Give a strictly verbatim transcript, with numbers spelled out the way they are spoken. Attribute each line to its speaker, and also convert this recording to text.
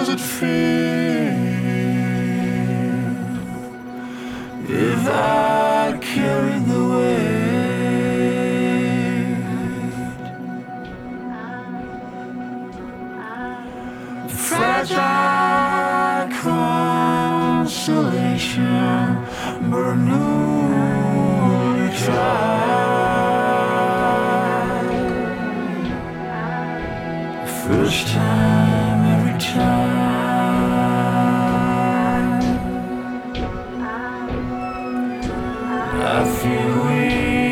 Speaker 1: does it feel if I carry the weight? Fragile consolation, but newly tried. First time, every time I feel weak.